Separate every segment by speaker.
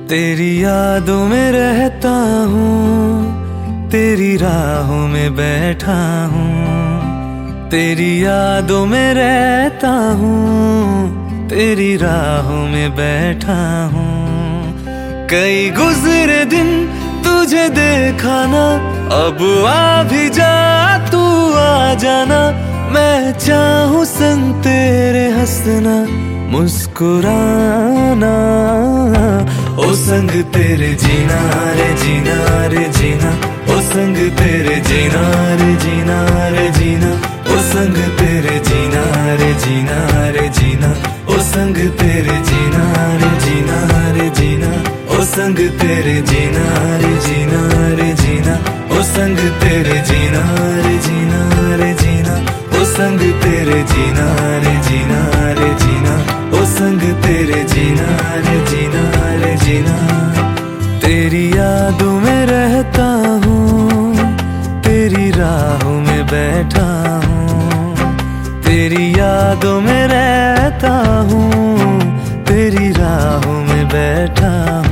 Speaker 1: तेरी यादों में रहता हूँ, तेरी राहों में बैठा हूँ। तेरी यादों में रहता हूँ, तेरी राहों में बैठा हूँ। कई गुजरे दिन तुझे देखा ना, अब आ भी जा तू आ जाना। मैं चाहूँ संग तेरे हंसना मुस्कुराना, ओ संग तेरे जीना रे जीना रे जीना, ओ संग तेरे जीना रे जीना रे जीना, ओ संग तेरे जीना रे जीना रे जीना, ओ संग तेरे जीना रे जीना रे जीना, ओ संग तेरे जीना रे जीना रे जीना, ओ संग तेरे जीना रे जीना रे जीना, ओ संग तेरे जीना रे जीना रे जीना, ओ संग तेरे जीना रे जीना रे जीना। तेरी यादों में रहता हूँ, तेरी राहों में बैठा हूँ। तेरी यादों में रहता हूँ, तेरी राहों में बैठा हूँ।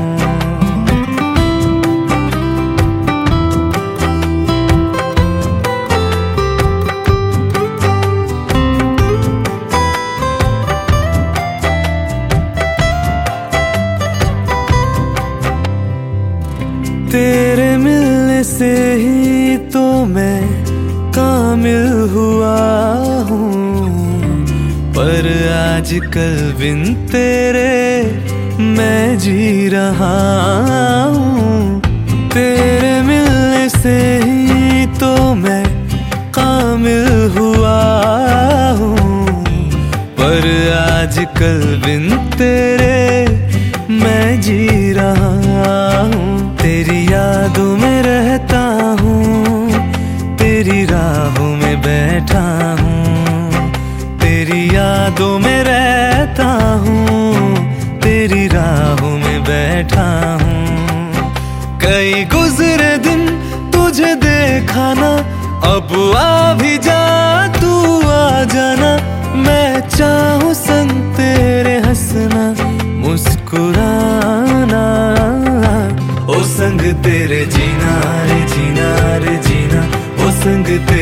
Speaker 1: तेरे मिलने से ही तो मैं कामिल हुआ हूँ, पर आजकल बिन तेरे मैं जी रहा हूँ। तेरे मिलने से ही तो मैं कामिल हुआ हूँ, पर आजकल बिन तेरे मैं जी रहा हूँ। तेरी यादों में रहता हूँ, तेरी राहों में बैठा हूँ। तेरी यादों में रहता हूँ, तेरी राहों में बैठा हूँ। कई गुजरे दिन तुझे देखा ना, अब आ भी जा तू आ जाना। मैं चाहूँ संग तेरे हंसना मुस्कुराना, ओ संग तेरे जीना रे जीना रे जीना, ओ संग तेरे